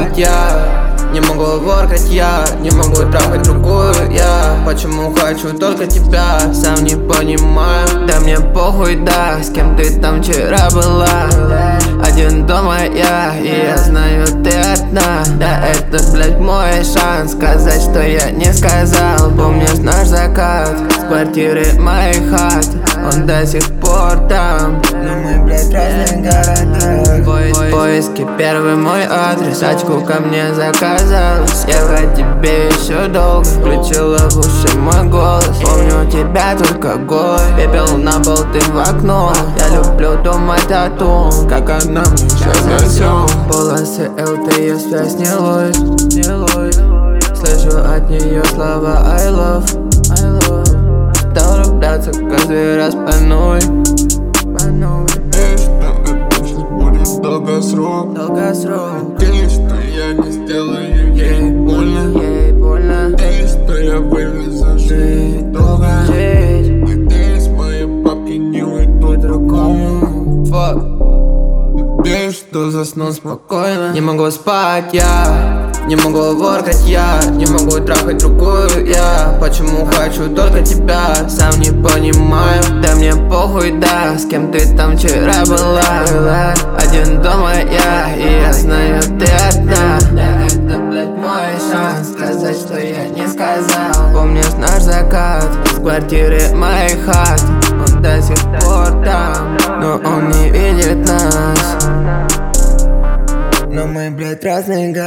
спать я, не могу воркать я, не могу трахать другую я. Почему хочу только тебя, сам не понимаю. Да мне похуй, да, с кем ты там вчера была. Один дома я, и я знаю, ты одна. Да это, блядь, мой шанс сказать, что я не сказал. Помнишь наш закат с квартиры моей хат? Он до сих пор там, но мы, блядь, в разных городах. Поиски первый мой адрес, тачку ко мне заказалась. Ехать тебе еще долго, включила в уши мой голос. Помню тебя только год, пепел на пол, ты в окно. Я люблю думать о том, как она мне сейчас засём. Полосы ЛТ, ее связь не ловит. Слышу от нее слова I love. Стал рубляться каждый раз по новой. Точно будет долгосрок. Надеюсь, что я не сделаю ей больно. Надеюсь, что я вывезу жить долго. Надеюсь, мои бабки не уйдут другому. Надеюсь, что засну спокойно. Не могу спать я, не могу воркать я, не могу трахать другую я. Почему хочу только тебя, сам не понимаю. Да мне похуй, да, с кем ты там вчера была. Один дома я, и я знаю, ты одна. Да это, блядь, мой шанс сказать, что я не сказал. Помнишь наш закат с квартиры моей хат? Он до сих пор там, но он не видит нас. Но мы, блядь, в разных